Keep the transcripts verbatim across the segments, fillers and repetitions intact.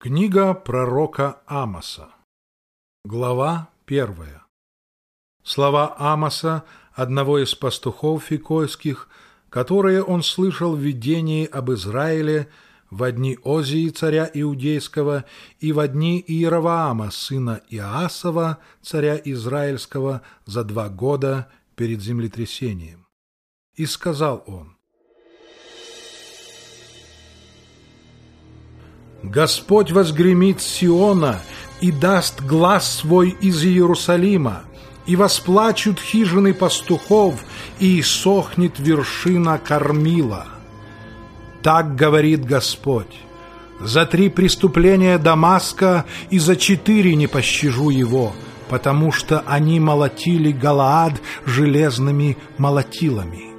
Книга пророка Амоса. Глава первая. Слова Амоса, одного из пастухов фикойских, которые он слышал в видении об Израиле во дни Озии, царя Иудейского, и во дни Иеровоама, сына Иоасова, царя Израильского, за два года перед землетрясением. И сказал он: Господь возгремит с Сиона и даст глас свой из Иерусалима, и восплачут хижины пастухов, и иссохнет вершина Кормила. Так говорит Господь: за три преступления Дамаска и за четыре не пощажу его, потому что они молотили Галаад железными молотилами.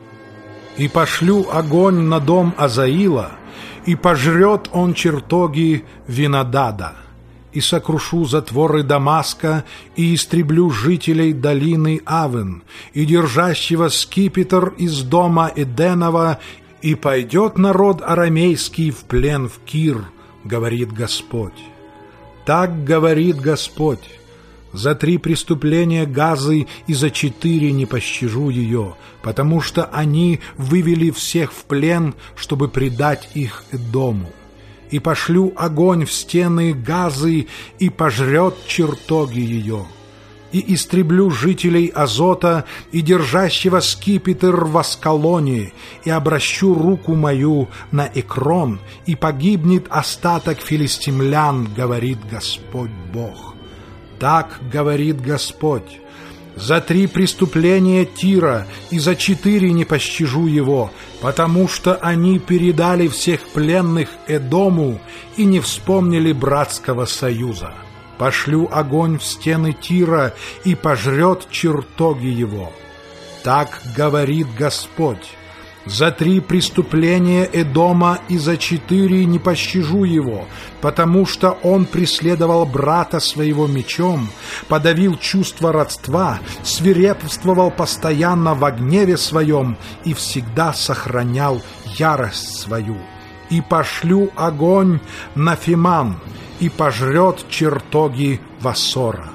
И пошлю огонь на дом Азаила, и пожрет он чертоги Винодада, и сокрушу затворы Дамаска, и истреблю жителей долины Авен, и держащего скипетр из дома Эденова, и пойдет народ арамейский в плен в Кир, говорит Господь. Так говорит Господь: за три преступления Газы и за четыре не пощажу ее, потому что они вывели всех в плен, чтобы предать их Эдому. И пошлю огонь в стены Газы, и пожрет чертоги ее. И истреблю жителей Азота и держащего скипетр в Аскалоне, и обращу руку мою на Экрон, и погибнет остаток филистимлян, говорит Господь Бог. Так говорит Господь: за три преступления Тира и за четыре не пощажу его, потому что они передали всех пленных Эдому и не вспомнили братского союза. Пошлю огонь в стены Тира и пожрет чертоги его. Так говорит Господь: за три преступления Эдома и за четыре не пощажу его, потому что он преследовал брата своего мечом, подавил чувство родства, свирепствовал постоянно во гневе своем и всегда сохранял ярость свою. И пошлю огонь на Фимам, и пожрет чертоги Вассора.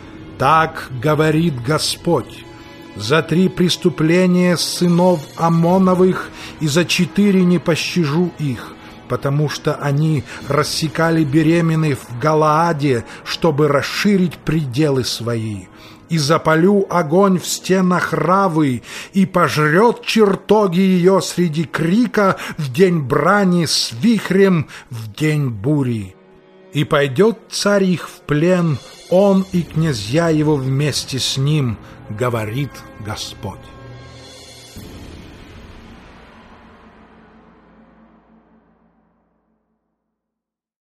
Так говорит Господь: за три преступления сынов Амоновых и за четыре не пощажу их, потому что они рассекали беременных в Галааде, чтобы расширить пределы свои. И запалю огонь в стенах Равы, и пожрет чертоги ее среди крика в день брани с вихрем в день бури. И пойдет царь их в плен, он и князья его вместе с ним, говорит Господь.